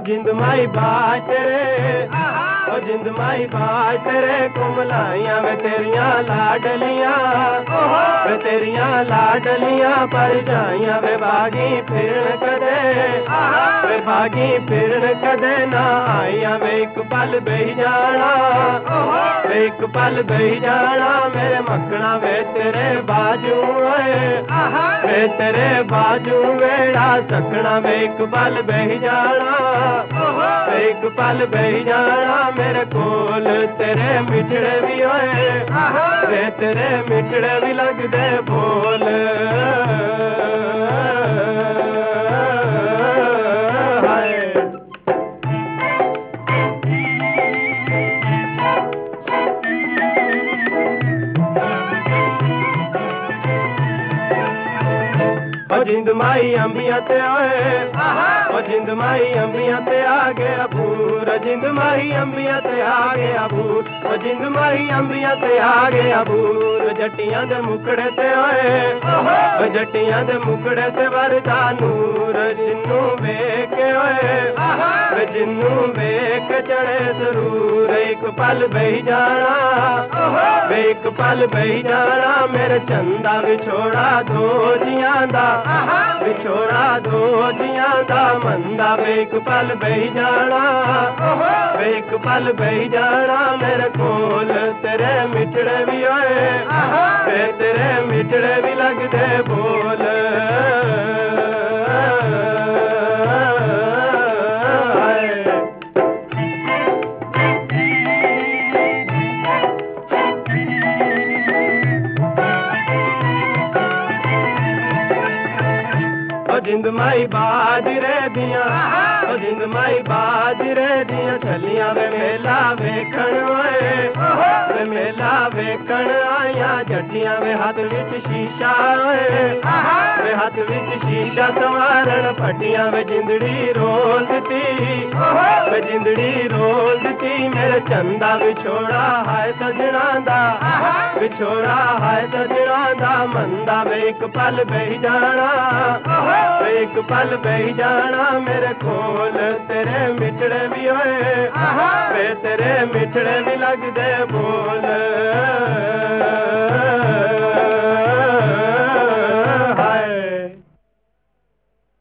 जिंद माई बाज तेरे, ओ जिंद माई बाज तेरे कुमलाइया वे तेरिया लाडलियां, वे तेरिया लाडलियां पर जाइया वे बागी फिरन कदे, वे बागी फिरन कदे ना आइया वे एक पल बही जाना, वे एक पल बही जाना मेरे मखना वे तेरे बाजू वे तेरे बाजू वेड़ा सकना वे एक पल बही जाना, एक पल बही जाना मेरे कोल तेरे मिठड़े भी होए, वे तेरे मिठड़े भी लगदे बोल। जिंद माई अंबिया ते आए, ओ जिंद माई अंबिया ते आ गया बूर, जिंद माई अंबिया ते आ गया बूर, ओ जिंद माई अंबिया ते आ गया बूर। जट्टियां दे मुकड़े ते आए, ओ जट्टियां दे मुकड़े ते वरदा नूर, जिन्नू वेख ओए, वे जिन्नू वेख चढ़े जरूर एक पल बही जाना, वे एक पल बही जाना मेरे चंदा विछोड़ा दो जियां दा, विछोड़ा दो जियां दा मंदा वे एक पल बही जाना, वे एक पल बही जाना मेरे कोल तेरे मिठड़े भी होए, वे तेरे मिठड़े भी लगदे बोल। जिंद माई बाजरे दिया, ओ जिंद माई बाजरे दिया चलिया वे मेला वेखण वे मेला वेखण आया जट्टियां वे हाथ विच शीशा वे हाथ विच शीशा संवारण फटियां वे जिंदड़ी रोल दी, वे जिंदड़ी रोल दी मेरे चंदा विछोड़ा हाय सजना दा, विछोड़ा हाय सजना दा मंदा वे एक पल बही जाना, एक पल बही जाना मेरे कोल तेरे मिठड़े भी होए, वे तेरे मिठड़े भी लगदे बोल।